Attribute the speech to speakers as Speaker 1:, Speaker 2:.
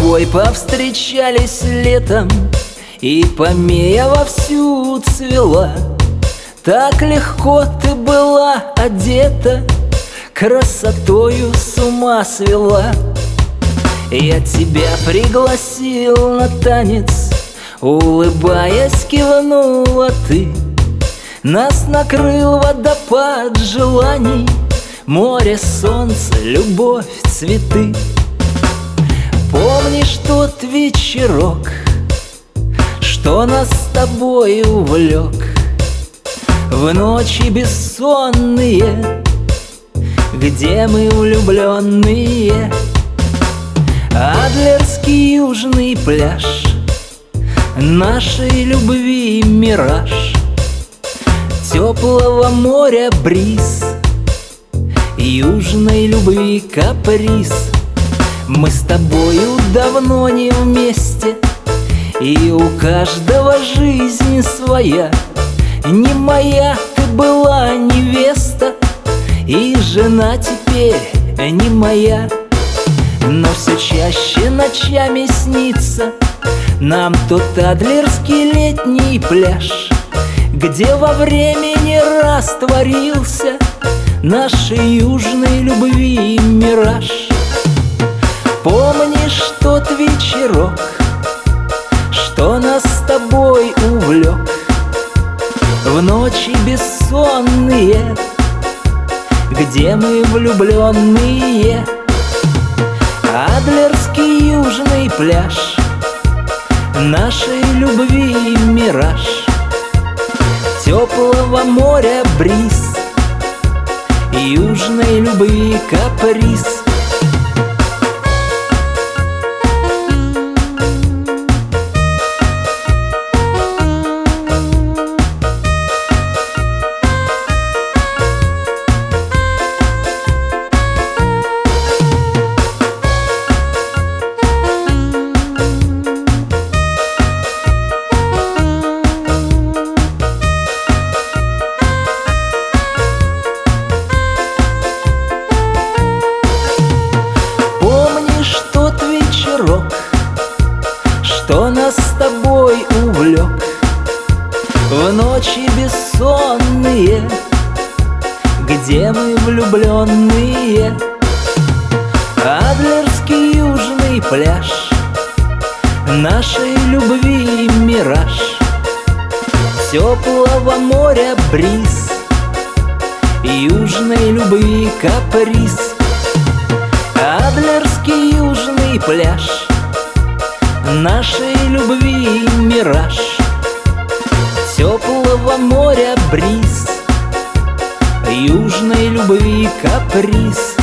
Speaker 1: тобой повстречались летом, и помея вовсю цвела. Так легко ты была одета, красотою с ума свела. Я тебя пригласил на танец, улыбаясь, кивнула ты. Нас накрыл водопад желаний, море, солнце, любовь, цветы. Помнишь тот вечерок, что нас с тобой увлек? В ночи бессонные, где мы влюбленные. Адлерский южный пляж, нашей любви мираж. Теплого моря бриз, южной любви каприз. Мы с тобою давно не вместе, и у каждого жизнь своя. Не моя ты была невеста, и жена теперь не моя. Но все чаще ночами снится нам тот адлерский летний пляж, где во времени растворился нашей южной любви мираж. Помнишь тот вечерок, что нас с тобой увлек? В ночи бессонные, где мы влюбленные. Адлерский южный пляж, нашей любви мираж. Теплого моря бриз, южной любви каприз. Что нас с тобой увлек? В ночи бессонные, где мы влюбленные. Адлерский южный пляж, нашей любви мираж. Теплого моря бриз, южной любви каприз. Адлерский южный пляж, нашей любви мираж. Теплого моря бриз, южной любви каприз.